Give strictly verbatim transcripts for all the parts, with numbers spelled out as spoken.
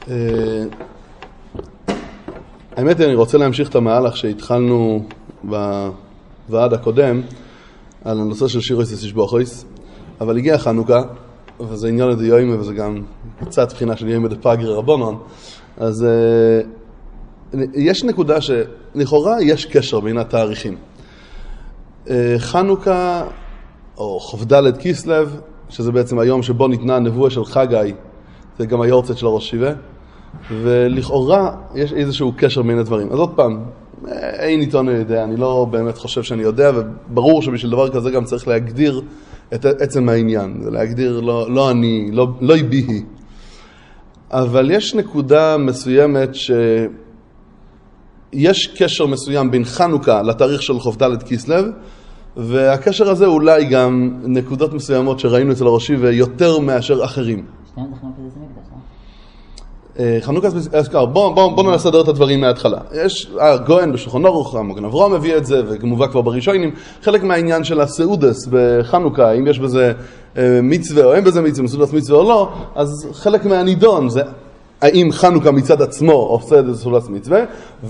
האמת היא, אני רוצה להמשיך את המהלך שהתחלנו בוועד הקודם על הנושא של שירויס וסשבוכויס, אבל הגיע חנוכה, וזה עניין לדיועים, וזה גם קצת בחינה של יום דפגרי רבונון. אז יש נקודה שלכאורה יש קשר בין התאריכים. חנוכה, או חובדלת כיסלב, שזה בעצם היום שבו ניתנה הנבואה של חגי, זה גם היורצת של הראש שיבה, ולכאורה יש איזשהו קשר בין הדברים. אז עוד פעם, אין עיתון יודע, אני לא באמת חושב שאני יודע, וברור שבשביל דבר כזה גם צריך להגדיר את עצם העניין, זה להגדיר לא, לא אני, לא, לא בי. אבל יש נקודה מסוימת שיש קשר מסוים בין חנוכה לתאריך של חובדלת כיסלב, והקשר הזה אולי גם נקודות מסוימות שראינו אצל הראשי ויותר מאשר אחרים. שניהם זה חנוכה זה מקדש, אה? חנוכה זה מקדש, בואו בוא, בוא נסדר את הדברים מההתחלה. יש הגויין בשולחן ערוך, המגן אברהם מביא את זה, וכמובן כבר בראשונים, חלק מהעניין של הסעודס בחנוכה, אם יש בזה אה, מצווה או אין בזה מצווה, סעודס מצווה או לא, אז חלק מהנידון זה האם חנוכה מצד עצמו עושה את זה סעודס מצווה,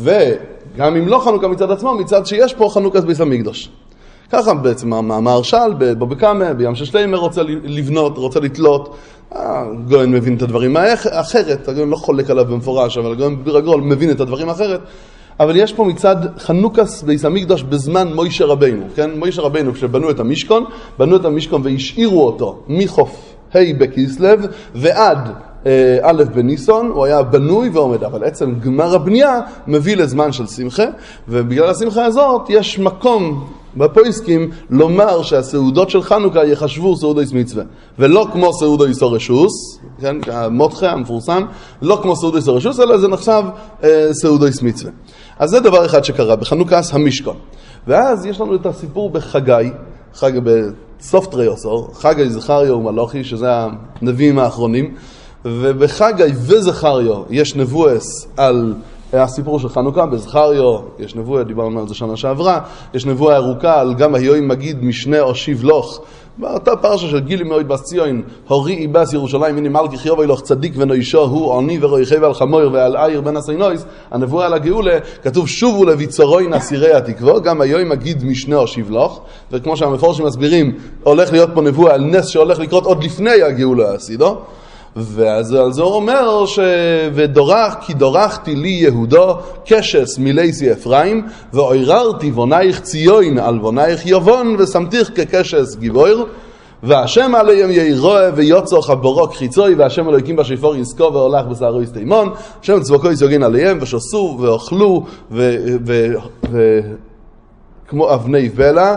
וגם אם לא חנוכה מצד עצמו, מצד שיש פה חנוכה זה ביס המקדש. ככה בעצם המהרש"ל בבבא בים ששליימר רוצה לבנות, רוצה לתלות, הגויין מבין את הדברים אחרת, הגויין לא חולק עליו במפורש, אבל הגויין ברגול מבין את הדברים אחרת, אבל יש פה מצד חנוכס ביס המקדש בזמן מוישה רבינו, כן? מוישה רבינו כשבנו את המשכון, בנו את המשכון והשאירו אותו מחוף ה' בכיסלב ועד א' בניסון, הוא היה בנוי ועומד, אבל עצם גמר הבנייה מביא לזמן של שמחה, ובגלל השמחה הזאת יש מקום בפויסקים לומר שהסעודות של חנוכה יחשבו סעודויס מצווה, ולא כמו סעודויס הרשוס, כן, המותחה המפורסם, לא כמו סעודויס הרשוס, אלא זה נחשב אה, סעודויס מצווה. אז זה דבר אחד שקרה בחנוכס המשכון. ואז יש לנו את הסיפור בחגי, חג בסוף תריוסור, חגי זכריו ומלוכי, שזה הנביאים האחרונים, ובחגי וזכריו יש נבואס על הסיפור של חנוכה. בזכריו יש נבואה, דיברנו על זה שנה שעברה, יש נבואה ארוכה על גם היואי מגיד משנה או שיבלוך, באותה פרשה של גילי מאויד בס ציון, הורי איבס ירושלים הנה מלכי חיוב אילוך צדיק ונוישו הוא עוני ורואי חייב על חמור ועל עיר בן הסינויס. הנבואה על הגאולה כתוב שובו לביצורוי נסירי התקוו, גם היואי מגיד משנה או שיבלוך, וכמו שהמפורשים מסבירים הולך להיות פה נבואה על נס שהולך לקרות עוד לפני הגאולה הסידו. ואז על זה הוא אומר ש... ודורך, כי דורכתי לי יהודו קשס מלייסי אפרים, ואויררתי בונייך ציון על בונייך יבון, ושמתיך כקשס גיבור, והשם עליהם יאירוה ויוצא חברו חיצוי, והשם אלוהיקים בשפור יזכו והולך בשערו יסתימון, השם צבקו יסוגן עליהם, ושסו ואוכלו, ו... ו... ו... כמו אבני בלע,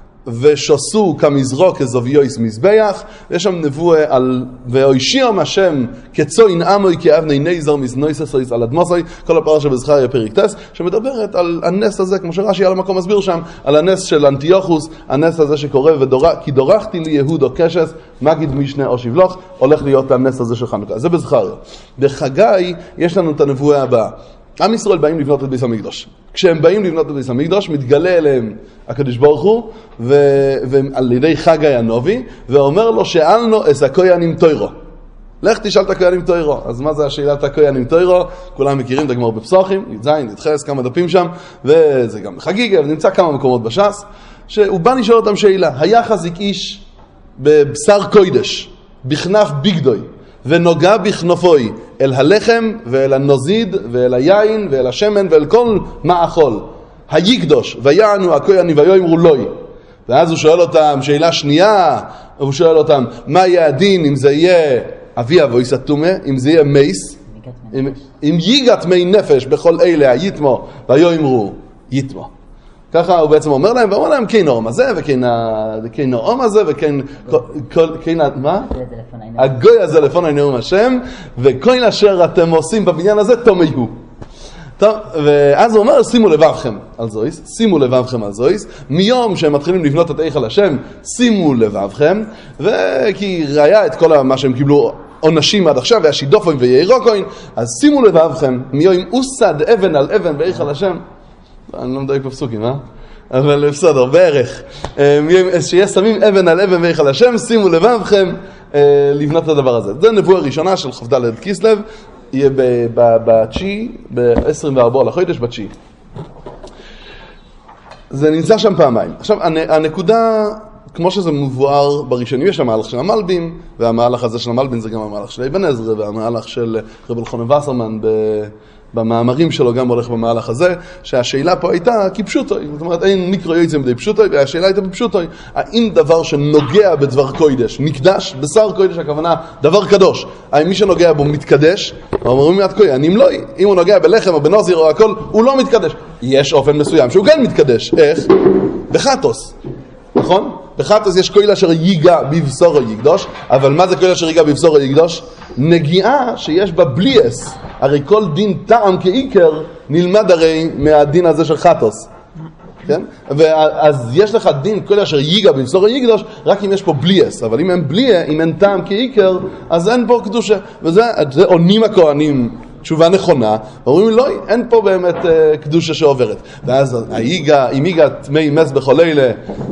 ושסו כמזרו כזוביויס מזבח. יש שם נבואה על והושיעם השם כצוין עמוי כאבני ניזר מזנויססויס על אדמוסוי, כל הפרשה בזכריה פרק טס, שמדברת על הנס הזה, כמו שרש"י על המקום מסביר שם, על הנס של אנטיוכוס, הנס הזה שקורה ודור... כי דורכתי לי יהודו קשס מגיד משנה או שבלוך, הולך להיות הנס הזה של חנוכה. זה בזכריה. בחגי יש לנו את הנבואה הבאה. עם ישראל באים לבנות את ביס המקדש. כשהם באים לבנות את ביס המקדש, מתגלה אליהם הקדוש ברוך הוא, ו- ועל ידי חגי הנובי, ואומר לו שאלנו את הכוינים תוירו. לך תשאל את הכוינים תוירו. אז מה זה השאלת הכוינים תוירו? כולם מכירים את הגמר בפסוחים, י"ז, י"ח, כמה דפים שם, וזה גם חגיגה, ונמצא כמה מקומות בש"ס, שהוא בא לשאול אותם שאלה, היה חזיק איש בבשר קוידש, בכנף ביגדוי, ונוגע בכנופוי אל הלחם ואל הנוזיד ואל היין ואל השמן ואל כל מאכול היקדוש ויענו הכוינים ויאמרו לוי. ואז הוא שואל אותם שאלה שנייה, הוא שואל אותם מה יהיה הדין אם זה יהיה אבי אבויס התומה, אם זה יהיה מייס, אם, אם ייגת מי נפש בכל אלה היתמו ויאמרו יתמו. ככה הוא בעצם אומר להם, ואומר להם כן נורם הזה, וכן נורם הזה, וכן, מה? הגוי הזה לפון נאום השם, וכל אשר אתם עושים בבניין הזה, תומיהו. טוב, ואז הוא אומר, שימו לבבכם על זויס, שימו לבבכם על זויס, מיום שהם מתחילים לבנות את איכל השם, שימו לבבכם, וכי ראיה את כל מה שהם קיבלו עונשים עד עכשיו, והשידופים וירוקוין, אז שימו לבבכם, מיום אוסד אבן על אבן באיכל השם, אני לא מדייק בפסוקים, אה? אבל בסדר, בערך. שיהיה שמים אבן על אבן ואיכל השם, שימו לבבכם לבנות את הדבר הזה. זה נבואה ראשונה של חובדלת כיסלב, יהיה בתשיעי, ב-עשרים וארבעה לחודש בתשיעי. זה נמצא שם פעמיים. עכשיו, הנקודה, כמו שזה מבואר בראשונים, יש המהלך של המלבים, והמהלך הזה של המלבים זה גם המהלך של אבן עזרא, והמהלך של רב אלחנן וסרמן במאמרים שלו גם הולך במהלך הזה, שהשאלה פה הייתה כי פשוטוי, זאת אומרת, אין מיקרו יועצים מדי פשוטוי, והשאלה הייתה בפשוטוי, האם דבר שנוגע בדבר קוידש, מקדש, בשר קוידש, הכוונה, דבר קדוש, האם מי שנוגע בו מתקדש? אומרים מיד קוי, אני לא, אם הוא נוגע בלחם או בנוזיר או הכל, הוא לא מתקדש. יש אופן מסוים שהוא כן מתקדש, איך? בחטוס, נכון? בחטוס יש קויל אשר ייגע בבשורו יקדוש, אבל מה זה קויל אשר ייגע בבשורו יקדוש? נגיעה שיש בה בליאס. הרי כל דין טעם כעיקר נלמד הרי מהדין הזה של חטוס. כן? ואז יש לך דין קויל אשר ייגע בבשורו יקדוש רק אם יש פה בליאס, אבל אם אין בליאס, אם אין טעם כעיקר, אז אין פה קדושה. וזה זה עונים הכהנים תשובה נכונה, ואומרים לא, אין פה באמת uh, קדושה שעוברת. ואז היגע, אם היגע תמי מס בכל אלה,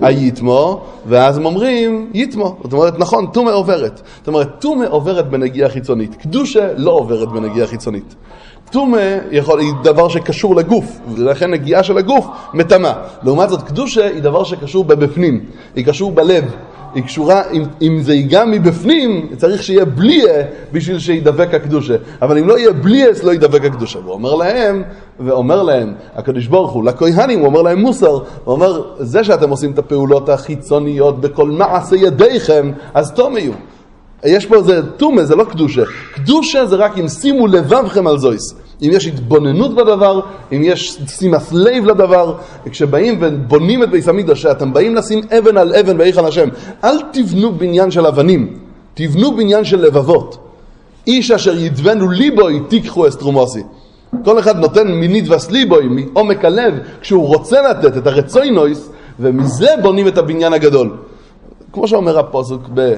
היתמו, ואז הם אומרים, יתמו. זאת אומרת, נכון, תומה עוברת. זאת אומרת, תומה עוברת בנגיעה חיצונית. קדושה לא עוברת בנגיעה חיצונית. תומה יכול, היא דבר שקשור לגוף, ולכן נגיעה של הגוף מטמא. לעומת זאת, קדושה היא דבר שקשור בבפנים, היא קשור בלב. היא קשורה, אם, אם זה ייגע מבפנים, צריך שיהיה בליה בשביל שידבק הקדושה. אבל אם לא יהיה בליאס, לא ידבק הקדושה. הוא אומר להם, ואומר להם, הקדוש ברוך הוא, לכהנים, הוא אומר להם מוסר, הוא אומר, זה שאתם עושים את הפעולות החיצוניות בכל מעשה ידיכם, אז תום יהיו. יש פה זה תומה, זה לא קדושה. קדושה זה רק אם שימו לבבכם על זויס. אם יש התבוננות בדבר, אם יש שימת לב לדבר, כשבאים ובונים את בית המקדש, שאתם באים לשים אבן על אבן בהיכל השם, אל תבנו בניין של אבנים, תבנו בניין של לבבות. איש אשר ידבנו ליבוי תיקחו אסטרומוסי. כל אחד נותן מינית וסליבוי, מעומק הלב, כשהוא רוצה לתת את הרצוינויס, ומזה בונים את הבניין הגדול. כמו שאומר הפוסק ב...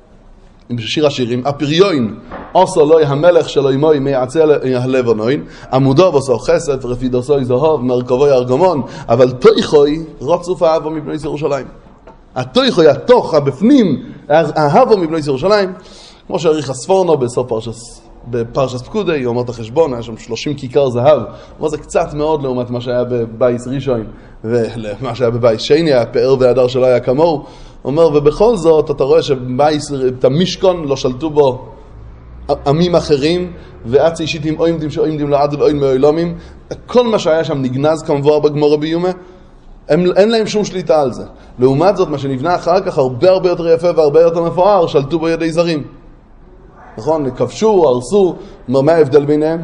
עם שיר השירים, הפריון, עושו לוי המלך שלו אימוי מייעצה הלבנוין, עמודו ועשו חסד, רפידוסוי זהוב, מרכבוי ארגמון, אבל תויכוי רצוף האבו מבני ירושלים. התויכוי, התוך, הבפנים, האבו מבני ירושלים, כמו שעריך הספורנו בסוף פרשס, בפרשס פקודי, הוא אומר את החשבון, היה שם שלושים כיכר זהב, אבל זה קצת מאוד לעומת מה שהיה בבייס ראשון, ומה שהיה בבייס שני, הפאר והדר שלו היה כמוהו, אומר, ובכל זאת אתה רואה שבייס, את המשכון לא שלטו בו עמים אחרים, ועצי אישיתים אוימדים שאוימדים לעד ולאוין מאוילומים, כל מה שהיה שם נגנז כמבואר בגמורה ביומה, הם, אין להם שום שליטה על זה. לעומת זאת, מה שנבנה אחר כך הרבה הרבה יותר יפה והרבה יותר מפואר, שלטו בו ידי זרים. נכון? כבשו, הרסו, מה ההבדל ביניהם?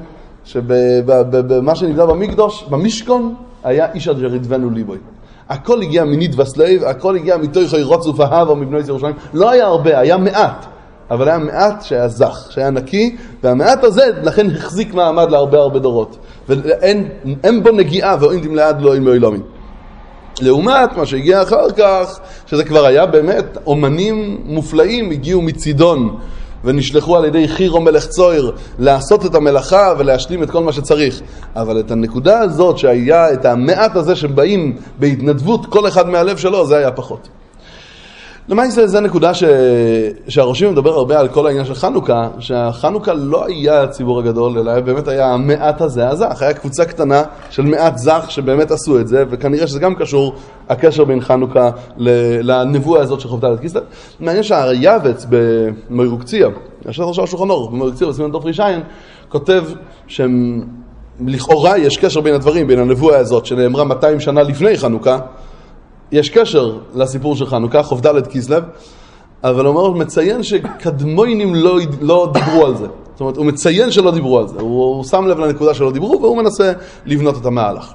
שבמה שנבנה במקדוש, במשכון, היה איש אשר ידבנו ליבוי. הכל הגיע מנית וסלב, הכל הגיע מתוך רצוף האהבה מבני ירושלים. לא היה הרבה, היה מעט, אבל היה מעט שהיה זך, שהיה נקי, והמעט הזה לכן החזיק מעמד להרבה הרבה דורות. ואין אין בו נגיעה ואין לעד לא אין מאילומים. לעומת מה שהגיע אחר כך, שזה כבר היה באמת אומנים מופלאים, הגיעו מצידון, ונשלחו על ידי חירו מלך צויר לעשות את המלאכה ולהשלים את כל מה שצריך. אבל את הנקודה הזאת שהיה, את המעט הזה שבאים בהתנדבות כל אחד מהלב שלו, זה היה פחות. למעשה זה נקודה ש... שהראשים מדבר הרבה על כל העניין של חנוכה, שהחנוכה לא היה הציבור הגדול, אלא באמת היה המעט הזה הזך. היה קבוצה קטנה של מעט זך שבאמת עשו את זה, וכנראה שזה גם קשור, הקשר בין חנוכה לנבואה הזאת שחובתה את כיסלב. מעניין שהיבץ במוירוקציה, השטר של השולחן אורך, במוירוקציה בסימן דוף רישיין, כותב שלכאורה יש קשר בין הדברים, בין הנבואה הזאת שנאמרה מאתיים שנה לפני חנוכה, יש קשר לסיפור של חנוכה, חובדלת כיסלב, אבל הוא אומר, מציין שקדמוינים לא, לא דיברו על זה. זאת אומרת, הוא מציין שלא דיברו על זה. הוא, הוא שם לב לנקודה שלא דיברו, והוא מנסה לבנות את המהלך.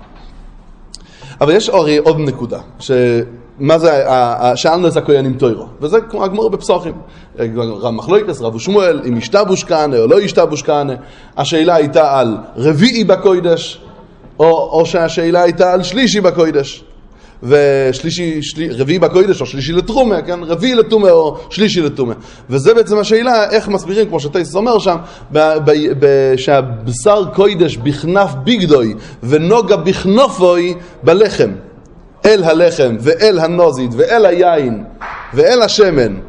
אבל יש הרי עוד נקודה, שמה זה, שאלנו את הכהנים תוירו, וזה כמו הגמור בפסוחים. רב מחלוקס, רב ושמואל, אם ישתבוש כהנה או לא ישתבוש כהנה. השאלה הייתה על רביעי בקוידש, או, או שהשאלה הייתה על שלישי בקוידש. ושלישי, שלי, רביעי בקוידש או שלישי לתרומה, כן? רביעי לתרומה או שלישי לתרומה. וזה בעצם השאלה, איך מסבירים, כמו שטייסס אומר שם, ב- ב- ב- שהבשר קוידש בכנף ביגדוי ונוגה בכנופוי בלחם. אל הלחם ואל הנוזית ואל היין ואל השמן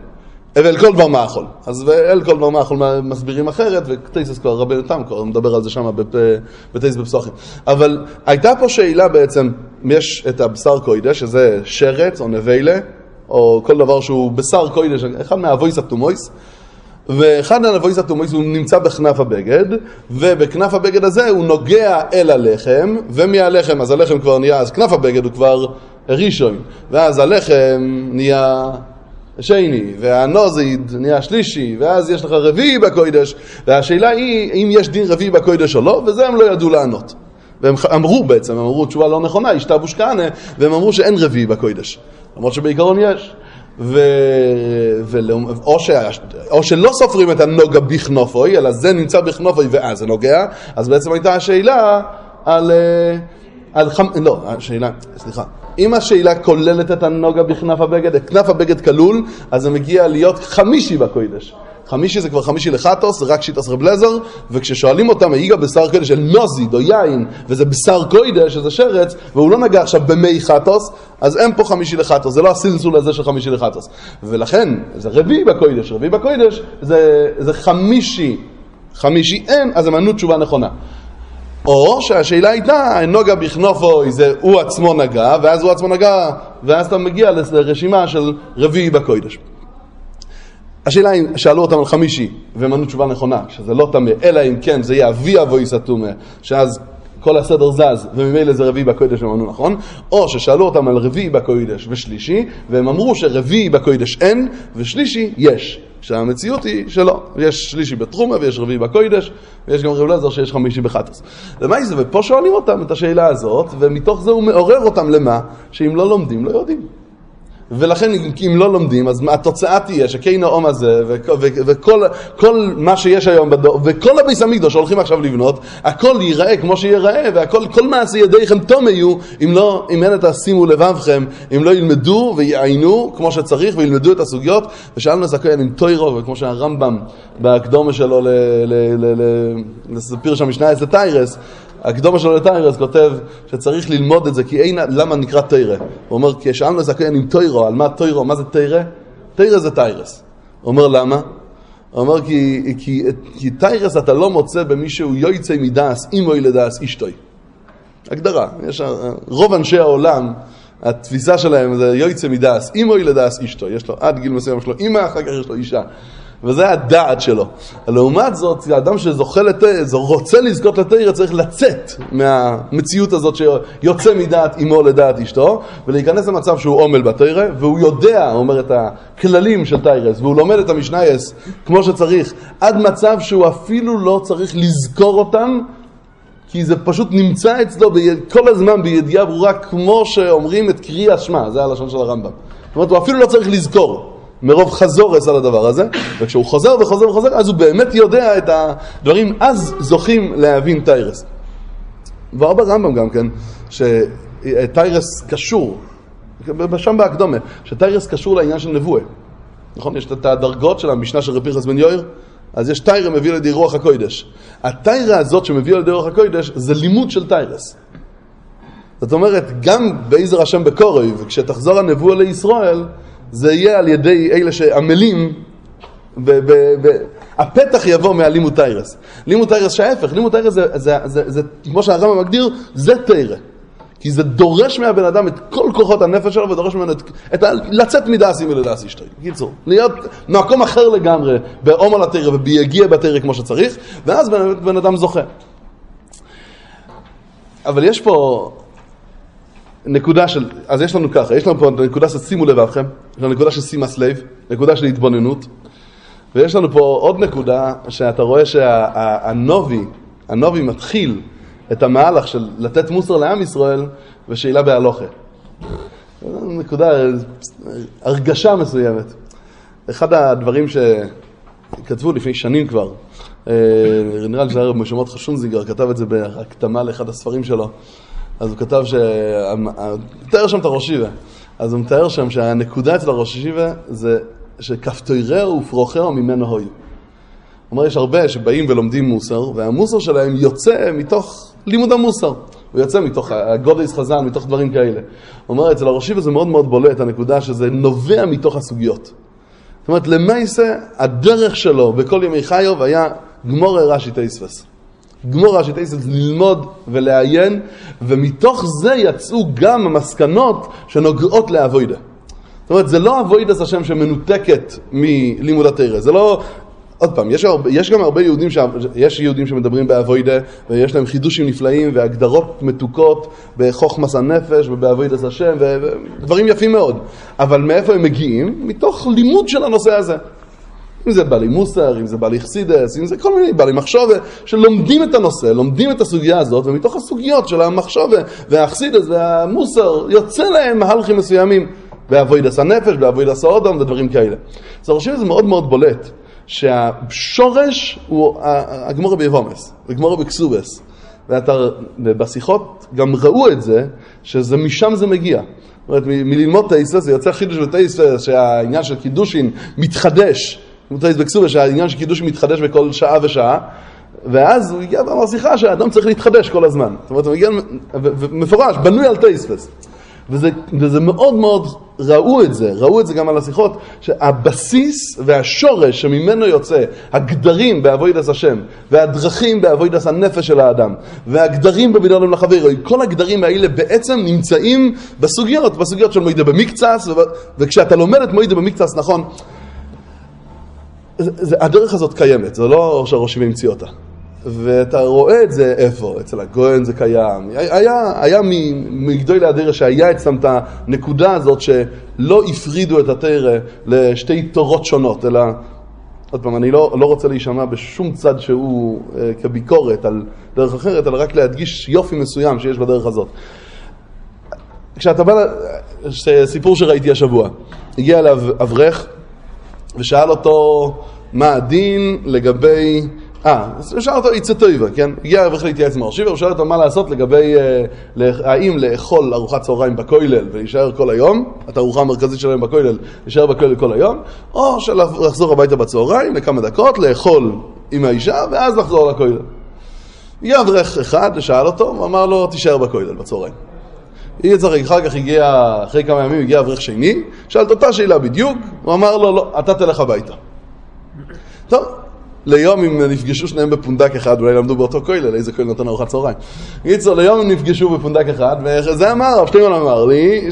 ואל כל דבר מאכול. אז ואל כל דבר מאכול מסבירים אחרת, ותייסס כבר רבי אותם, כבר מדבר על זה שם בתייס בפסוחים. אבל הייתה פה שאלה בעצם, יש את הבשר קוידש, שזה שרץ או נבלה, או כל דבר שהוא בשר קוידש, אחד מהאבויס התומויס, ואחד מהאבויס התומויס הוא נמצא בכנף הבגד, ובכנף הבגד הזה הוא נוגע אל הלחם, ומהלחם, אז הלחם כבר נהיה, אז כנף הבגד הוא כבר ראשון, ואז הלחם נהיה שני, והנוזיד נהיה שלישי, ואז יש לך רביעי בקוידש, והשאלה היא אם יש דין רביעי בקוידש או לא, וזה הם לא ידעו לענות. והם אמרו בעצם, הם אמרו תשובה לא נכונה, השתבו שקענה, והם אמרו שאין רביעי בקוידש. למרות שבעיקרון יש. ו... ו... או, ש... או שלא סופרים את הנוגע בכנופוי, אלא זה נמצא בכנופוי ואז זה נוגע, אז בעצם הייתה השאלה על... על חמ... לא, השאלה, סליחה. אם השאלה כוללת את הנוגע בכנף הבגד, את כנף הבגד כלול, אז זה מגיע להיות חמישי בקוידש. חמישי זה כבר חמישי לחטוס, זה רק שיטס רב לזר, וכששואלים אותם, היגע בשר קוידש של נוזיד או יין, וזה בשר קוידש, שזה שרץ, והוא לא נגע עכשיו במי חטוס, אז אין פה חמישי לחטוס, זה לא הסלסול הזה של חמישי לחטוס. ולכן, זה רביעי בקוידש, רביעי בקוידש, זה, זה חמישי, חמישי אין, אז הם ענו תשובה נכונה. או שהשאלה הייתה, נוגע בכנופוי, זה הוא עצמו נגע, ואז הוא עצמו נגע, ואז אתה מגיע לרשימה של רביעי בקוידש. השאלה אם שאלו אותם על חמישי, והם ענו תשובה נכונה, שזה לא תמה, אלא אם כן זה יהיה אבי אבויס התומה, שאז כל הסדר זז, וממילא זה רביעי בקוידש, הם ענו נכון, או ששאלו אותם על רביעי בקוידש ושלישי, והם אמרו שרביעי בקוידש אין, ושלישי יש. שהמציאות היא שלא, יש שלישי בתרומה ויש רביעי בקוידש, ויש גם רב לזר שיש חמישי בחטוס. למה זה? ופה שואלים אותם את השאלה הזאת, ומתוך זה הוא מעורר אותם למה? שאם לא לומדים, לא יודעים. ולכן אם לא לומדים, אז התוצאה תהיה שכן האום הזה, וכל כל מה שיש היום בדור, וכל הביס המקדוש שהולכים עכשיו לבנות, הכל ייראה כמו שיראה, והכל, כל מעשי ידיכם תום יהיו, אם לא, אם אין את השימו לבבכם, אם לא ילמדו ויעיינו כמו שצריך, וילמדו את הסוגיות, ושאלנו זכוין עם תוירו, וכמו שהרמב"ם בהקדומה שלו לספיר שהמשנה את טיירס, הקדומה שלו לטיירס כותב שצריך ללמוד את זה, כי אין, למה נקרא תירה? הוא אומר, כי שאלנו זכוין עם תוירו, על מה תוירו, מה זה תירה? תירה זה טיירס. הוא אומר, למה? הוא אומר, כי, כי, כי טיירס אתה לא מוצא במישהו יויצא מדעס, אימו ילדעס אישתוי. הגדרה, יש רוב אנשי העולם, התפיסה שלהם זה יויצא מדעס, אימו ילדעס אישתוי. יש לו עד גיל מסוים, יש לו אימא, אחר כך יש לו אישה. וזה הדעת שלו. לעומת זאת, האדם שזוכה לתאר, רוצה לזכות לתאר, צריך לצאת מהמציאות הזאת שיוצא מדעת אימו לדעת אשתו, ולהיכנס למצב שהוא עומל בתאר, והוא יודע, אומר את הכללים של תארס, והוא לומד את המשנייס כמו שצריך, עד מצב שהוא אפילו לא צריך לזכור אותם, כי זה פשוט נמצא אצלו כל הזמן בידיעה ברורה, כמו שאומרים את קריאת שמע, זה הלשון של הרמב"ם. זאת אומרת, הוא אפילו לא צריך לזכור. מרוב חזורס על הדבר הזה, וכשהוא חוזר וחוזר וחוזר, אז הוא באמת יודע את הדברים, אז זוכים להבין טיירס. והרבה רמב"ם גם כן, שטיירס קשור, שם בהקדומה, שטיירס קשור לעניין של נבואה. נכון? יש את הדרגות של המשנה של רבי פנחס בן יאיר, אז יש טיירה מביא לידי רוח הקודש. הטיירה הזאת שמביא לידי רוח הקודש, זה לימוד של טיירס. זאת אומרת, גם בעזר השם בקורוי, וכשתחזור הנבואה לישראל, זה יהיה על ידי אלה שעמלים, ב- ב- ב- הפתח יבוא מהלימוד טיירס. לימוד טיירס שההפך, לימוד טיירס זה, זה, זה, זה, כמו שהרמב"ם מגדיר, זה תיירה. כי זה דורש מהבן אדם את כל כוחות הנפש שלו, ודורש ממנו את, את ה, לצאת מדעסים ולדעס אשתוי. קיצור, להיות מקום אחר לגמרי, בעום על התיירה וביגיע בתיירה כמו שצריך, ואז בן, בן אדם זוכה. אבל יש פה נקודה של, אז יש לנו ככה, יש לנו פה נקודה של שימו לבבכם, יש לנו נקודה של שימאס לב, נקודה של התבוננות, ויש לנו פה עוד נקודה שאתה רואה שהנובי, הנובי מתחיל את המהלך של לתת מוסר לעם ישראל ושאלה בהלוכה. נקודה, הרגשה מסוימת. אחד הדברים שכתבו לפני שנים כבר, נראה לי שהרב משמעות חשונזיגר כתב את זה בהקדמה לאחד הספרים שלו, אז הוא כתב ש... מתאר שם את הראש ישיבה. אז הוא מתאר שם שהנקודה אצל הראש ישיבה זה שכפתוירהו ופרוחהו ממנו הויו. הוא אומר, יש הרבה שבאים ולומדים מוסר, והמוסר שלהם יוצא מתוך לימוד המוסר. הוא יוצא מתוך הגודס חזן, מתוך דברים כאלה. הוא אומר, אצל הראש ישיבה זה מאוד מאוד בולט, הנקודה שזה נובע מתוך הסוגיות. זאת אומרת, למעשה, הדרך שלו בכל ימי חיוב היה גמור רש"י תייספס. גמור רש"י תייספס, ללמוד ולעיין, ומתוך זה יצאו גם המסקנות שנוגעות לעבודה. זאת אומרת, זה לא עבודת השם שמנותקת מלימוד התורה. זה לא... עוד פעם, יש, הרבה, יש גם הרבה יהודים, ש... יש יהודים שמדברים בעבודה, ויש להם חידושים נפלאים והגדרות מתוקות בחוכמת הנפש ובעבודת השם, ודברים יפים מאוד. אבל מאיפה הם מגיעים? מתוך לימוד של הנושא הזה. אם זה בעלי מוסר, אם זה בעלי חסידס, אם זה כל מיני בעלי מחשבה, שלומדים את הנושא, לומדים את הסוגיה הזאת, ומתוך הסוגיות של המחשבה והחסידס והמוסר, יוצא להם מהלכים מסוימים בעבודת הנפש, בעבודת האדם ודברים כאלה. אז הראשים זה מאוד מאוד בולט. שהשורש הוא הגמורה ביבומס, הגמורה בקסובס. ובשיחות גם ראו את זה, שזה משם זה מגיע. זאת אומרת, מללמוד תייספס, זה יוצא חידוש בתייספס, שהעניין של קידושין מתחדש, בקסובס, שהעניין של קידושין מתחדש בכל שעה ושעה, ואז הוא הגיע ואמר שיחה שהאדם צריך להתחדש כל הזמן. זאת אומרת, הוא הגיע מפורש, בנוי על תייספס. וזה, וזה מאוד מאוד ראו את זה, ראו את זה גם על השיחות, שהבסיס והשורש שממנו יוצא, הגדרים בעבודת השם, והדרכים בעבודת הנפש של האדם, והגדרים בבינונם לחבר, כל הגדרים האלה בעצם נמצאים בסוגיות, בסוגיות של מוידה במקצס, וכשאתה לומד את מוידה במקצס, נכון, זה, זה, הדרך הזאת קיימת, זה לא שהראשים המציא אותה. ואתה רואה את זה איפה, אצל הגויין זה קיים. היה, היה מגדוי להדרה שהיה אצלם את הנקודה הזאת שלא הפרידו את התורה לשתי תורות שונות, אלא, עוד פעם, אני לא, לא רוצה להישמע בשום צד שהוא אה, כביקורת על דרך אחרת, אלא רק להדגיש יופי מסוים שיש בדרך הזאת. כשאתה בא, סיפור שראיתי השבוע, הגיע אליו אברך ושאל אותו מה הדין לגבי... אה, הוא שאל אותו יצא טויבה, כן? הגיע אברך להתייעץ עם הרשיבה, הוא שאל אותו מה לעשות לגבי האם לאכול ארוחת צהריים בכולל ולהישאר כל היום, את הארוחה המרכזית שלהם בכולל, להישאר בכולל כל היום, או שלחזור הביתה בצהריים לכמה דקות, לאכול עם האישה ואז לחזור לכולל. הגיע אברך אחד ושאל אותו, הוא אמר לו תישאר בכולל בצהריים. אחר כך הגיע, אחרי כמה ימים הגיע אברך שני, שאלת אותה שאלה בדיוק, הוא אמר לו לא, אתה תלך הביתה. טוב. ליום הם נפגשו שניהם בפונדק אחד, אולי למדו באותו כולל, איזה כולל נתן ארוחת צהריים. גיצו, ליום הם נפגשו בפונדק אחד, וזה אמר, רב שטיינמן אמר לי,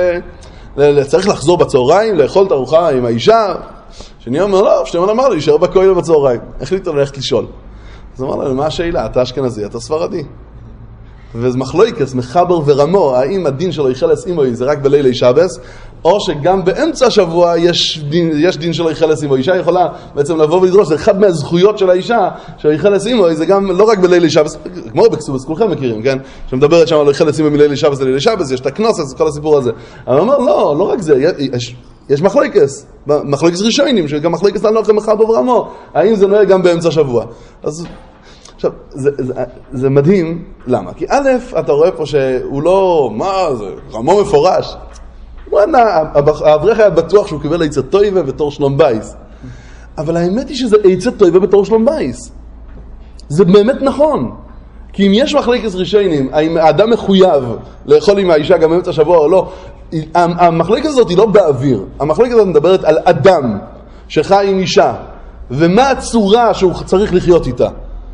שצריך לחזור בצהריים, לאכול את ארוחה עם האישה. שני אומר, לא, רב שטיינמן אמר לי, להישאר בכולל בצהריים. החליטו ללכת לשאול. אז אמר לה, מה השאלה? אתה אשכנזי, אתה ספרדי. וזה מחלוקס, מחבר ורמו, האם הדין שלו יחלס אימוי זה רק בלילי שבס, או שגם באמצע השבוע יש דין, יש דין שלו יחלס אימוי. אישה יכולה בעצם לבוא ולדרוש, זה אחד מהזכויות של האישה, שיחלס אימוי, זה גם לא רק בלילי שבס, כמו בקסובס, כולכם מכירים, כן? שמדברת שם על יחלס אימוי מלילי שבס ללילי שבס, יש את הכנוסס, כל הסיפור הזה. אבל אומר, לא, לא רק זה, יש, יש מחלוקס, מחלוקס ראשונים, שגם מחלוקס לנוח למחבר ורמו, האם זה נוהג גם באמצע השבוע. אז עכשיו, זה, זה, זה מדהים, למה? כי א', אתה רואה פה שהוא לא, מה זה, רמו מפורש. וואנה, האברך היה בטוח שהוא קיבל עצת טויבה בתור שלום בייס. אבל האמת היא שזה עצת טויבה בתור שלום בייס. זה באמת נכון. כי אם יש מחלקת ראשונים, האם האדם מחויב לאכול עם האישה גם באמצע השבוע או לא, המחלקת הזאת היא לא באוויר. המחלקת הזאת מדברת על אדם שחי עם אישה, ומה הצורה שהוא צריך לחיות איתה.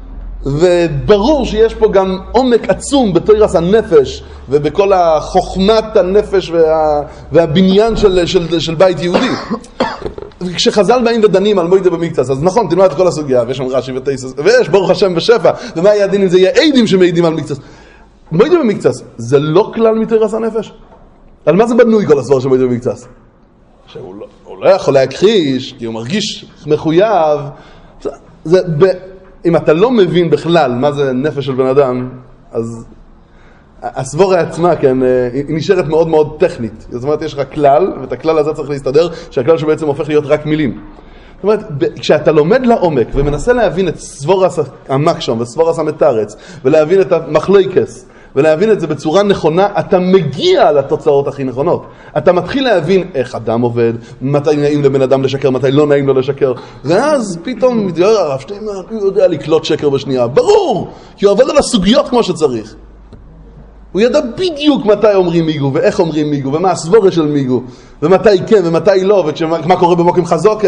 וברור שיש פה גם עומק עצום בתורת הנפש ובכל החוכמת הנפש וה, והבניין של, של, של בית יהודי. כשחז"ל באים ודנים על מוידה במקצס, אז נכון, תלמד את כל הסוגיה, ויש שם רש"י ותייסס, ויש ברוך השם בשפע, ומה יהיה הדין אם זה יהיה עדים שמעידים על מקצס. מוידה במקצס, זה לא כלל מתורת הנפש? על מה זה בנוי כל הסבור של מוידה במקצס? שהוא לא, הוא לא יכול להכחיש, כי הוא מרגיש מחויב. זה... ב... אם אתה לא מבין בכלל מה זה נפש של בן אדם, אז הסבורה עצמה, כן, היא נשארת מאוד מאוד טכנית. זאת אומרת, יש לך כלל, ואת הכלל הזה צריך להסתדר, שהכלל שבעצם הופך להיות רק מילים. זאת אומרת, כשאתה לומד לעומק ומנסה להבין את סבורס המקשום וסבורס המתרץ, ולהבין את המחלוקס, ולהבין את זה בצורה נכונה, אתה מגיע לתוצאות הכי נכונות. אתה מתחיל להבין איך אדם עובד, מתי נעים לבן אדם לשקר, מתי לא נעים לו לשקר, ואז פתאום מתגרר הרב שטיינמן, הוא יודע לקלוט שקר בשנייה. ברור, כי הוא עובד על הסוגיות כמו שצריך. הוא ידע בדיוק מתי אומרים מיגו, ואיך אומרים מיגו, ומה הסבורה של מיגו, ומתי כן ומתי לא, ומה קורה במוקים חזוקה.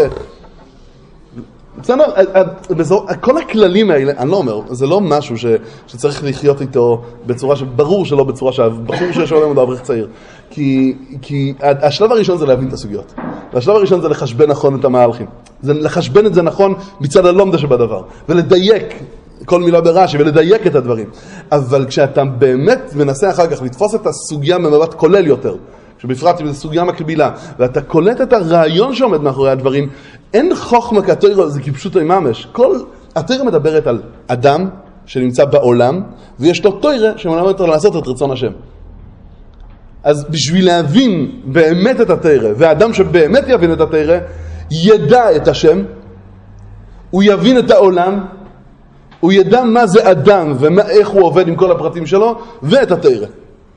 בסדר, כל הכללים האלה, אני לא אומר, זה לא משהו ש, שצריך לחיות איתו בצורה שברור שלא בצורה שבחור שיש עולם עוד אברך צעיר. כי, כי השלב הראשון זה להבין את הסוגיות. והשלב הראשון זה לחשבן נכון את המהלכים. זה לחשבן את זה נכון מצד הלומדה שבדבר. ולדייק כל מילה ברש"י ולדייק את הדברים. אבל כשאתה באמת מנסה אחר כך לתפוס את הסוגיה במבט כולל יותר, שבפרט אם זו סוגיה מקבילה, ואתה קולט את הרעיון שעומד מאחורי הדברים, אין חוכמה כתוירה, זה כפשוט ממש. כל התוירה מדברת על אדם שנמצא בעולם, ויש לו תוירה שמלמד אותו לעשות את רצון השם. אז בשביל להבין באמת את התוירה, והאדם שבאמת יבין את התוירה, ידע את השם, הוא יבין את העולם, הוא ידע מה זה אדם, ואיך הוא עובד עם כל הפרטים שלו, ואת התוירה.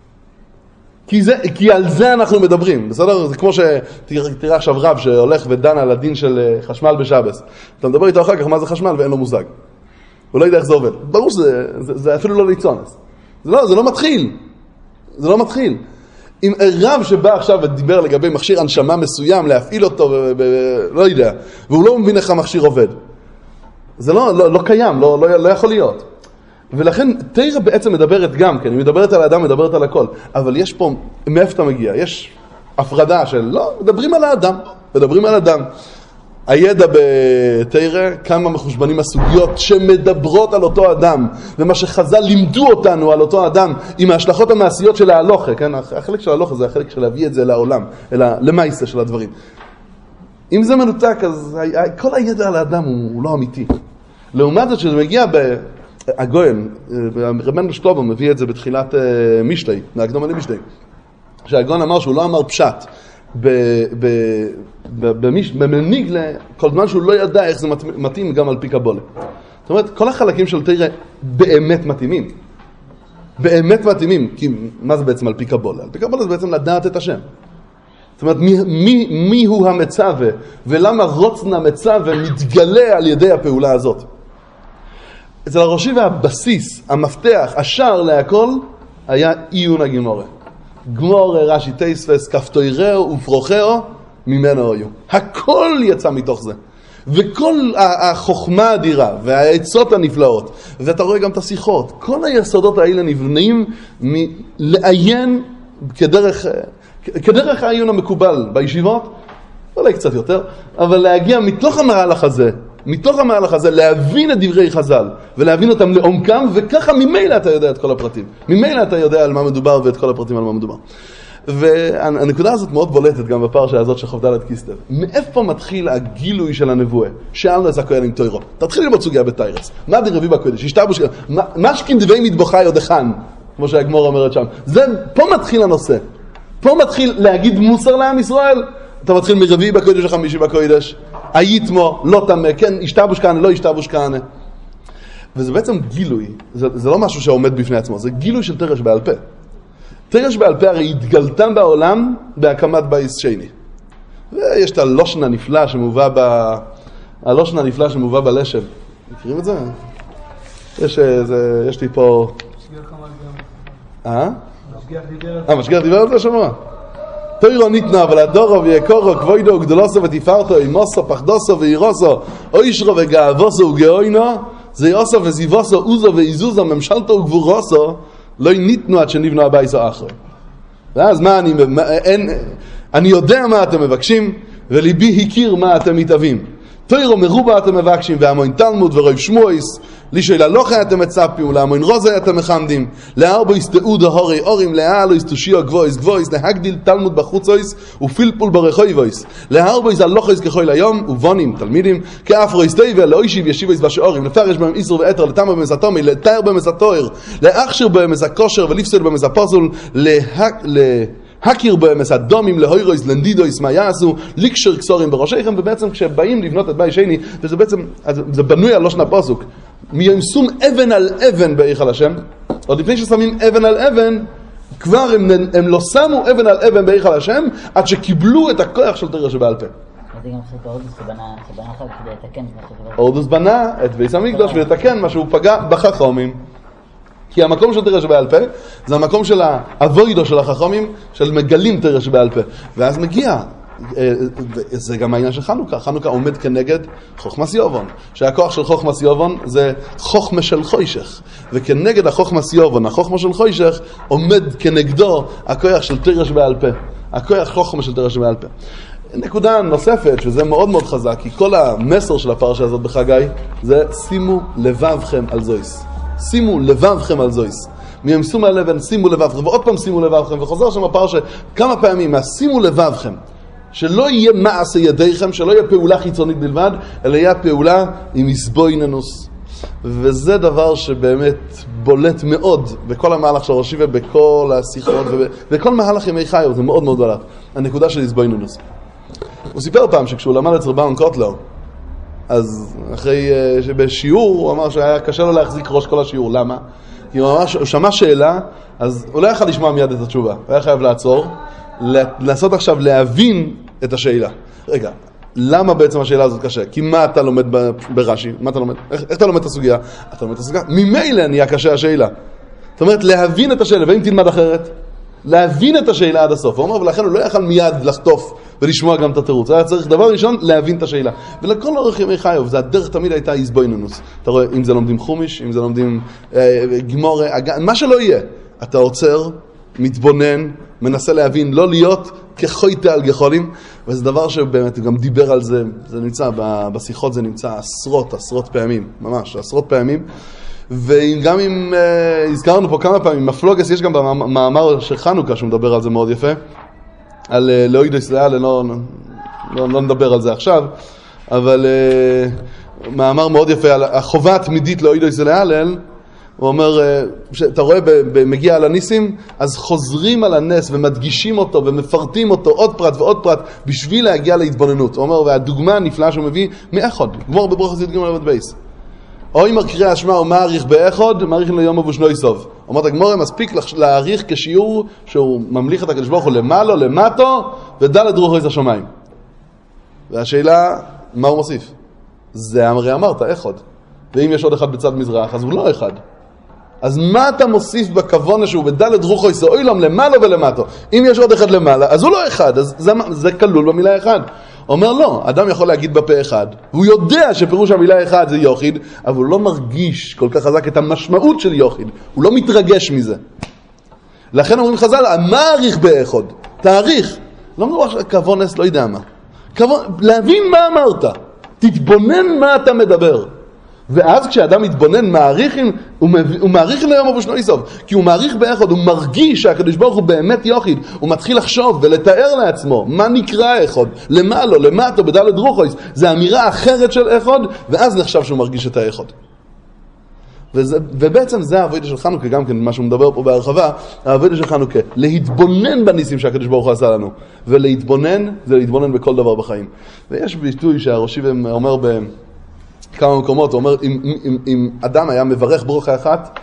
כי, זה, כי על זה אנחנו מדברים, בסדר? זה כמו שתראה עכשיו רב שהולך ודן על הדין של חשמל בשבס. אתה מדבר איתו אחר כך מה זה חשמל ואין לו מושג. הוא לא יודע איך זה עובד. ברור שזה זה, זה אפילו לא ליצונס. זה לא, זה לא מתחיל. זה לא מתחיל. אם רב שבא עכשיו ודיבר לגבי מכשיר הנשמה מסוים, להפעיל אותו, ב, ב, לא יודע, והוא לא מבין איך המכשיר עובד. זה לא, לא, לא קיים, לא, לא, לא יכול להיות. ולכן תירה בעצם מדברת גם, כן, היא מדברת על האדם, מדברת על הכל, אבל יש פה, מאיפה אתה מגיע? יש הפרדה של, לא, מדברים על האדם, מדברים על האדם. הידע בתירה, כמה מחושבנים הסוגיות שמדברות על אותו אדם, ומה שחז"ל לימדו אותנו על אותו אדם, עם ההשלכות המעשיות של ההלוכה, כן, החלק של ההלוכה זה החלק של להביא את זה לעולם, אלא למעשה של הדברים. אם זה מנותק, אז כל הידע על האדם הוא, הוא לא אמיתי. לעומת זאת שזה מגיע ב... הגויין, רבן שלמה מביא את זה בתחילת משלי, מהקדומה למשלי, שהגויין אמר שהוא לא אמר פשט במנהיג לכל זמן שהוא לא ידע איך זה מתאים גם על פי קבולה. זאת אומרת, כל החלקים של תירה באמת מתאימים. באמת מתאימים, כי מה זה בעצם על פי קבולה? על פי קבולה זה בעצם לדעת את השם. זאת אומרת, מי, מי, מי הוא המצווה ולמה רוצן המצווה מתגלה על ידי הפעולה הזאת. אצל הראשי והבסיס, המפתח, השער להכל, היה עיון הגמורה. גמורה, רש"י, תייספס, כפתוירהו ופרוחהו, ממנו היו. הכל יצא מתוך זה. וכל החוכמה האדירה, והעצות הנפלאות, ואתה רואה גם את השיחות, כל היסודות האלה נבנים מלעיין כדרך, כדרך העיון המקובל בישיבות, אולי קצת יותר, אבל להגיע מתוך המהלך הזה, מתוך המהלך הזה להבין את דברי חז"ל ולהבין אותם לעומקם, וככה ממילא אתה יודע את כל הפרטים. ממילא אתה יודע על מה מדובר ואת כל הפרטים על מה מדובר. והנקודה הזאת מאוד בולטת גם בפרשה הזאת של חובדלת כיסלב. מאיפה מתחיל הגילוי של הנבואה? שאלנו את הכהן עם תוירו. תתחיל ללמוד סוגיה בתיירס. מה דרבי בקודש? ישתבוש, משכין דבי מטבחי יודחן, כמו שהגמור אומרת שם. זה, פה מתחיל הנושא. פה מתחיל להגיד מוסר לעם ישראל. אתה מתחיל מרביעי בקודש וחמישי בקודש. היתמו, לא תמה, כן, ישתבוש כהנה, לא ישתבוש כהנה. וזה בעצם גילוי. זה, זה לא משהו שעומד בפני עצמו. זה גילוי של תרש בעל פה. תרש בעל פה הרי התגלתם בעולם בהקמת בייס שני. ויש את הלושן הנפלא שמובא ב... הלושן הנפלא שמובא בלשב. מכירים את זה? יש, זה, יש לי פה... אה? אה, משגיח דיבר על זה שמוע? תוירו ניתנה, אבל הדורו ויקורו, כבוידו וגדולוסו ותפארתו, אימוסו, פחדוסו ואירוסו, אוישרו וגאבוסו וגאוינו, זה יוסו וזיבוסו, אוזו ואיזוזו, ממשלתו וגבורוסו, לא ניתנו עד שנבנו הבייסו אחרי. ואז מה אני, מה, אין, אני יודע מה אתם מבקשים, וליבי הכיר מה אתם מתאבים. תוירו מרובה אתם מבקשים, והמון תלמוד ורוב שמואיס, לישוי ללוחה אתם מצפים, ולהמון רוזה אתם מחמדים, לארבו יסתעו דהורי אורים, לאלו יסתושיו גבויס גבויס, להגדיל תלמוד בחוצויס, ופילפול ברחויבויס, לארבו יסלוחויס כחול היום, ובונים תלמידים, כאפרו יסתיבה, לאוישיב ישיבויס בשעורים, לפרש בהם איסור ואתר, לתמה במסתומי, לתאר במסתויר, לאחשר במסכושר, ולפסול במספוזול, להק... הכיר בהם את הדומים להוירויס לנדידויס מה יעשו לקשר קסורים בראשיכם. ובעצם כשבאים לבנות את בית שני, וזה בעצם זה בנוי על לושן הפסוק, מיומסום אבן על אבן בהיכל השם, עוד לפני ששמים אבן על אבן כבר הם, הם לא שמו אבן על אבן בהיכל השם עד שקיבלו את הכוח של תורה שבעל פה. זה גם חלק אורדוס בנה, שבנה אחר כדי לתקן את מה שבא. אורדוס בנה את בית המקדש ולתקן מה שהוא פגע בחכמים. כי המקום של תורה שבעל פה זה המקום של האבוידו של החכמים, של מגלים תורה שבעל פה. ואז מגיע, זה גם העניין של חנוכה. חנוכה עומד כנגד חוכמס יובון, שהכוח של חוכמס יובון זה חוכמה של חוישך, וכנגד החוכמס יובון, החוכמה של חוישך, עומד כנגדו הכוח של תורה שבעל פה, הכוח חוכמה של תורה שבעל פה. נקודה נוספת, שזה מאוד מאוד חזק, כי כל המסר של הפרשה הזאת בחגי, זה שימו לבבכם על זויס. שימו לבבכם על זויס. מימסו מהלבן, שימו לבבכם, ועוד פעם שימו לבבכם, וחוזר שם הפרשה כמה פעמים, שימו לבבכם. שלא יהיה מעשה ידיכם, שלא יהיה פעולה חיצונית בלבד, אלא יהיה פעולה עם הסבויננוס. וזה דבר שבאמת בולט מאוד בכל המהלך של ראשי ובכל השיחות ובכל מהלך ימי חיו, זה מאוד מאוד בולט. הנקודה של הסבויננוס. הוא סיפר פעם שכשהוא למד אצל באון קוטלר, אז אחרי שבשיעור הוא אמר שהיה קשה לו להחזיק ראש כל השיעור. למה? כי הוא, ממש, הוא שמע שאלה, אז הוא לא יכל לשמוע מיד את התשובה. הוא היה חייב לעצור, לעשות עכשיו להבין את השאלה. רגע, למה בעצם השאלה הזאת קשה? כי מה אתה לומד ברש"י? מה אתה לומד? איך, איך אתה לומד את הסוגיה? אתה לומד את הסוגיה? ממילא נהיה קשה השאלה. זאת אומרת, להבין את השאלה, ואם תלמד אחרת, להבין את השאלה עד הסוף. הוא אומר, ולכן הוא לא יכל מיד לחטוף ולשמוע גם את התירוץ. היה צריך דבר ראשון להבין את השאלה. ולכל אורך ימי חיוב, זה הדרך תמיד הייתה איזבויננוס. אתה רואה, אם זה לומדים חומיש, אם זה לומדים אה, גמור, אגן, מה שלא יהיה. אתה עוצר, מתבונן, מנסה להבין, לא להיות כחויטה על גחולים, וזה דבר שבאמת גם דיבר על זה, זה נמצא בשיחות, זה נמצא עשרות, עשרות פעמים, ממש, עשרות פעמים. וגם אם uh, הזכרנו פה כמה פעמים, מפלוגס, יש גם במאמר של חנוכה שהוא מדבר על זה מאוד יפה, על uh, לאוידו ישראל, לא, לא, לא נדבר על זה עכשיו, אבל uh, מאמר מאוד יפה על החובה התמידית לאוידו ישראל, הוא אומר, אתה רואה, מגיע על הניסים, אז חוזרים על הנס ומדגישים אותו ומפרטים אותו עוד פרט ועוד פרט בשביל להגיע להתבוננות. הוא אומר, והדוגמה הנפלאה שהוא מביא מאחוד, גמור בברוכס י"ג עמוד בייס. או אם קריאה השמה הוא מעריך באחוד, מעריך ליום ובושנו יסוב. אומרת הגמור, מספיק להעריך כשיעור שהוא ממליך את הקדוש ברוך הוא למעלה, למטו, ודלת רוחו את השמיים. והשאלה, מה הוא מוסיף? זה הרי אמרת, אחד. ואם יש עוד אחד בצד מזרח, אז הוא לא אחד. אז מה אתה מוסיף בכוונה שהוא בדלת רוחו יסו אילום למעלה ולמטו? אם יש עוד אחד למעלה, אז הוא לא אחד, אז זה, זה כלול במילה אחד. אומר לא, אדם יכול להגיד בפה אחד, והוא יודע שפירוש המילה אחד זה יוחיד, אבל הוא לא מרגיש כל כך חזק את המשמעות של יוחיד, הוא לא מתרגש מזה. לכן אומרים חז"ל, מעריך באחד, תאריך, לא מדבר כוונס, לא יודע מה. כוונ... להבין מה אמרת, תתבונן מה אתה מדבר. ואז כשאדם מתבונן, מעריכים, הוא, הוא מעריך ליום ובושנו יסוב, כי הוא מעריך באחד, הוא מרגיש שהקדוש ברוך הוא באמת יוחיד, הוא מתחיל לחשוב ולתאר לעצמו מה נקרא אחד, למה לא, למטו, בדלת רוחויס, זה אמירה אחרת של אחד, ואז נחשב שהוא מרגיש את האחד. וזה, ובעצם זה העבודה של חנוכה, גם כן מה שהוא מדבר פה בהרחבה, העבודה של חנוכה, להתבונן בניסים שהקדוש ברוך הוא עשה לנו, ולהתבונן זה להתבונן בכל דבר בחיים. ויש ביטוי שהראשי אומר ב... כמה מקומות, הוא אומר, אם, אם, אם אדם היה מברך ברכה אחת,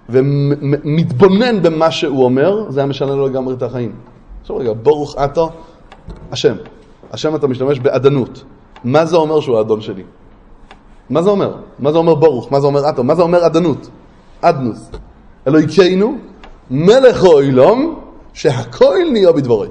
ומתבונן במה שהוא אומר, זה היה משנה לו לגמרי את החיים. עכשיו רגע, ברוך אתו, השם. השם אתה משתמש בעדנות. מה זה אומר שהוא האדון שלי? מה זה אומר? מה זה אומר ברוך? מה זה אומר אתו? מה זה אומר עדנות? עדנוס. אלוהינו, מלך העולם, שהכל נהיה בדברו.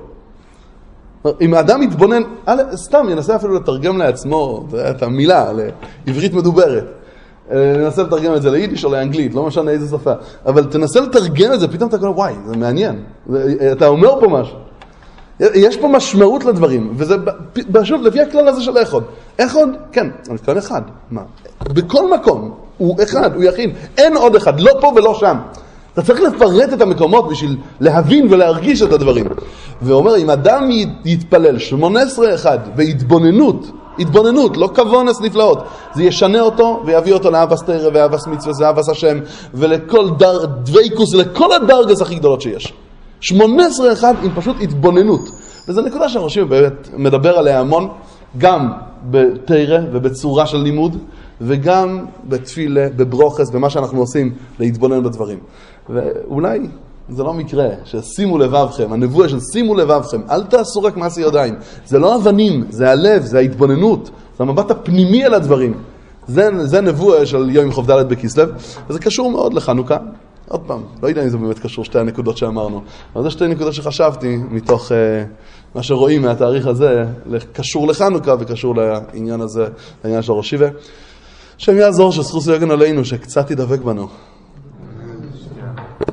אם האדם מתבונן, סתם ינסה אפילו לתרגם לעצמו את המילה לעברית מדוברת. ננסה לתרגם את זה ליידיש או לאנגלית, לא משנה איזה שפה. אבל תנסה לתרגם את זה, פתאום אתה קורא, וואי, זה מעניין. אתה אומר פה משהו. יש פה משמעות לדברים, וזה פשוט לפי הכלל הזה של אחד. אחד, כן, אני מתכוון אחד. מה? בכל מקום הוא אחד, הוא יחיד. אין עוד אחד, לא פה ולא שם. אתה צריך לפרט את המקומות בשביל להבין ולהרגיש את הדברים. ואומר, אם אדם יתפלל שמונה עשרה אחד בהתבוננות, התבוננות, לא כוונס נפלאות, זה ישנה אותו ויביא אותו לאבס תרא ואבס מצווה, זה אבס השם, ולכל דר, דוויקוס, לכל הדרגס הכי גדולות שיש. שמונה עשרה אחד עם פשוט התבוננות. וזו נקודה שהראשי באמת מדבר עליה המון, גם בתרא ובצורה של לימוד, וגם בתפילה, בברוכס, במה שאנחנו עושים להתבונן בדברים. ואולי זה לא מקרה ששימו לבבכם, הנבואה של שימו לבבכם, אל תעשו רק מעשי ידיים. זה לא אבנים, זה הלב, זה ההתבוננות, זה המבט הפנימי על הדברים. זה, זה נבואה של יום חוב ד' בכסלו, וזה קשור מאוד לחנוכה. עוד פעם, לא יודע אם זה באמת קשור שתי הנקודות שאמרנו, אבל זה שתי נקודות שחשבתי מתוך uh, מה שרואים מהתאריך הזה, קשור לחנוכה וקשור לעניין הזה, לעניין של ראש שיבה. שם יעזור שזכות ויגן עלינו, שקצת ידבק בנו.